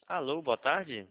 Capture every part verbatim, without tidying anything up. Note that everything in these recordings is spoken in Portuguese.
Alô, boa tarde.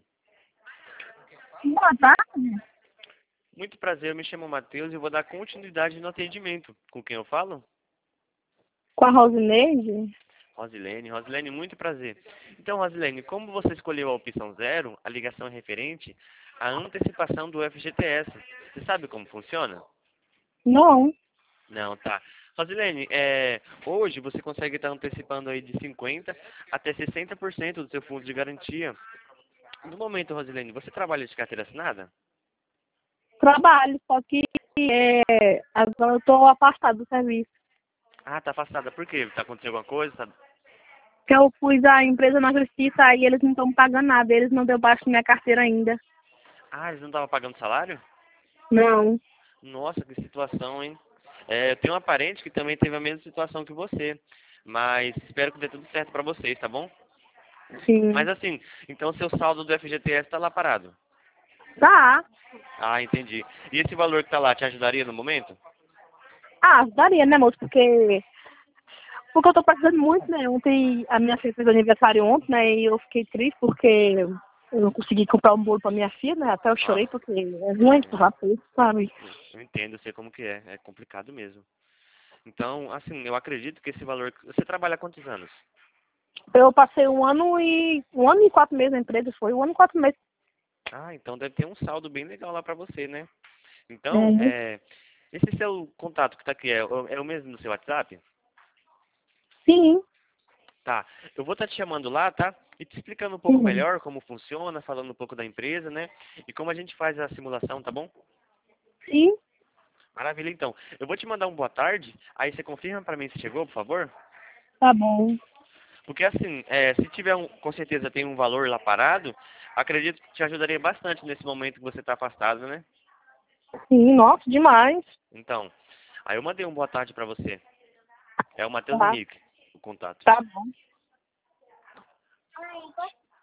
Boa tarde. Muito prazer, eu me chamo Matheus e vou dar continuidade no atendimento. Com quem eu falo? Com a Rosineide? Rosilene. Rosilene, muito prazer. Então, Rosilene, como você escolheu a opção zero, a ligação é referente à antecipação do F G T S. Você sabe como funciona? Não. Não, tá. Rosilene, é, hoje você consegue estar antecipando aí de cinquenta por cento até sessenta por cento do seu fundo de garantia. No momento, Rosilene, você trabalha de carteira assinada? Trabalho, só que é, agora eu estou afastada do serviço. Ah, tá afastada. Por quê? Tá acontecendo alguma coisa? Tá... Porque eu pus a empresa na justiça e eles não estão pagando nada. Eles não deu baixo na minha carteira ainda. Ah, eles não estavam pagando salário? Não. Nossa, que situação, hein? É, eu tenho uma parente que também teve a mesma situação que você. Mas espero que dê tudo certo pra vocês, tá bom? Mas Sim. assim, então seu saldo do F G T S tá lá parado. Tá. Ah, entendi. E esse valor que tá lá te ajudaria no momento? Ah, daria, né, moço? Porque, porque eu tô precisando muito, né? Ontem a minha filha fez aniversário ontem, né? E eu fiquei triste porque eu não consegui comprar um bolo pra minha filha, né? Até eu chorei Ah, porque é ruim empurrar preço, sabe? eu entendo, eu sei como que é. É complicado mesmo. Então, assim, eu acredito que esse valor... Você trabalha há quantos anos? Eu passei um ano e um ano e quatro meses na empresa, foi um ano e quatro meses. Ah, então deve ter um saldo bem legal lá pra você, né? Então, Uhum. é... Esse seu contato que tá aqui é, o- é o mesmo no seu WhatsApp? Sim, Tá. Eu vou estar te chamando lá, tá? E te explicando um pouco sim, melhor como funciona, falando um pouco da empresa, né? E como a gente faz a simulação, tá bom? sim, Maravilha, então. Eu vou te mandar um boa tarde, aí você confirma pra mim se chegou, por favor? tá bom. Porque assim, é, se tiver um, com certeza tem um valor lá parado, acredito que te ajudaria bastante nesse momento que você está afastado, né? Sim, nossa, demais. Então, aí eu mandei um boa tarde pra você. É o Matheus Tá, Henrique, o contato. tá bom.